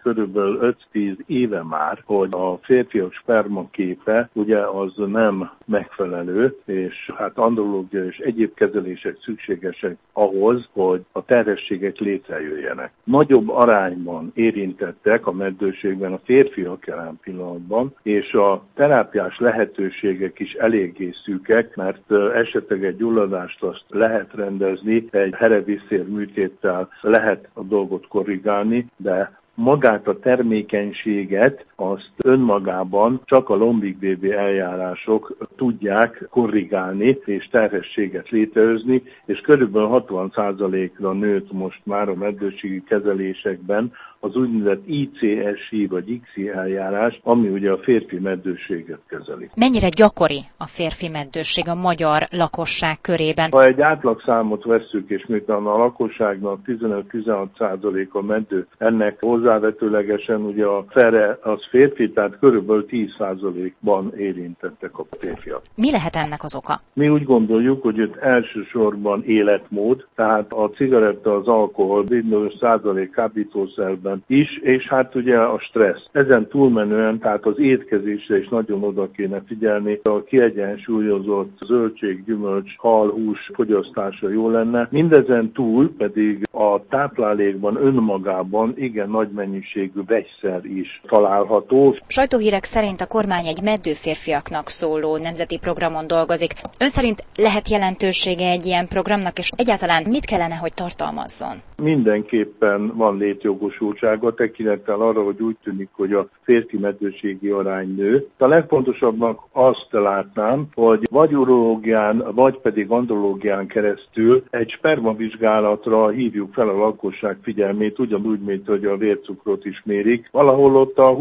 körülbelül 5-10 éve már, hogy a férfiak spermaképe ugye az nem megfelelő, és hát andrológia és egyéb kezelések szükségesek ahhoz, hogy a terhességek létrejöjjenek. Nagyobb arányban érintettek a meddőségben a férfiak jelen pillanatban, és a terápiás lehetőségek is eléggé szűkek, mert esetleg egy gyulladást azt lehet rendezni, egy hereviszér műtéttel lehet a dolgot korrigálni, de magát a termékenységet azt önmagában csak a lombik BB eljárások tudják korrigálni és terhességet létrehozni, és körülbelül 60%-ra nőtt most már a meddőségi kezelésekben az úgynevezett ICSI vagy XI eljárás, ami ugye a férfi meddőséget kezeli. Mennyire gyakori a férfi meddőség a magyar lakosság körében? Ha egy átlagszámot vesszük, és miután a lakosságnak 15-16% a meddő, ennek hozzávetőlegesen ugye a fele az férfi, tehát körülbelül 10%-ban érintettek a férfiak. Mi lehet ennek az oka? Mi úgy gondoljuk, hogy itt elsősorban életmód, tehát a cigaretta, az alkohol, bizonyos százalék kábítószerben is, és hát ugye a stressz. Ezen túlmenően, tehát az étkezésre is nagyon oda kéne figyelni, a kiegyensúlyozott zöldség, gyümölcs, hal, hús fogyasztása jó lenne. Mindezen túl pedig a táplálékban önmagában igen nagy mennyiségű vegyszer is található. Sajtóhírek szerint a kormány egy meddő férfiaknak szóló nemzeti programon dolgozik. Ön szerint lehet jelentősége egy ilyen programnak, és egyáltalán mit kellene, hogy tartalmazzon? Mindenképpen van létjogosultsága, tekintettel arra, hogy úgy tűnik, hogy a férfi meddőségi arány nő. A legfontosabbnak azt látnám, hogy vagy urológián, vagy pedig andrológián keresztül egy spermavizsgálatra hívjuk fel a lakosság figyelmét, ugyanúgy, mint hogy a vércukrot is mérik. Valahol ott a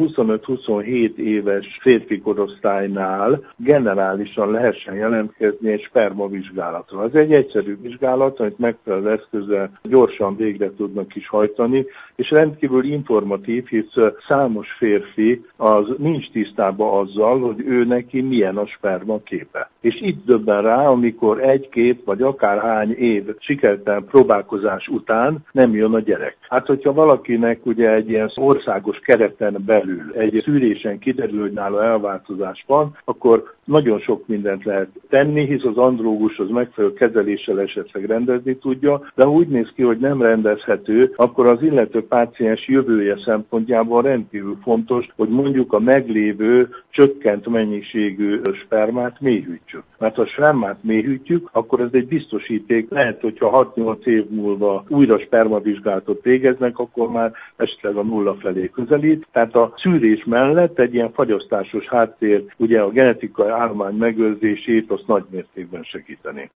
25-27 éves férfi korosztálynál generálisan lehessen jelentkezni egy spermavizsgálatra. Ez egy egyszerű vizsgálat, amit megfelelő eszközzel gyorsan végre tudnak is hajtani, és rendkívül informatív, hisz számos férfi az nincs tisztában azzal, hogy ő neki milyen a sperma képe. És itt döbben rá, amikor 1-2 vagy akárhány év sikertelen próbálkozás után nem jön a gyerek. Hát, hogyha valakinek ugye egy ilyen országos kereten belül egy szűrésen kiderül, hogy nála elváltozás van, akkor nagyon sok mindent lehet tenni, hisz az andrógus az megfelelő kezeléssel esetleg rendezni tudja, de ha úgy néz ki, hogy nem rendezhető, akkor az illető páciens jövője szempontjából rendkívül fontos, hogy mondjuk a meglévő csökkent mennyiségű spermát mélyhűtsük. Mert ha spermát mélyhűtjük, akkor ez egy biztosíték. Lehet, hogyha 6-8 év múlva újra spermavizsgálatot végeznek, akkor már esetleg a nulla felé közelít. Tehát a szűrés mellett egy ilyen fagyasztásos háttér, ugye a genetikai állomány megőrzését azt nagy mértékben segíteni.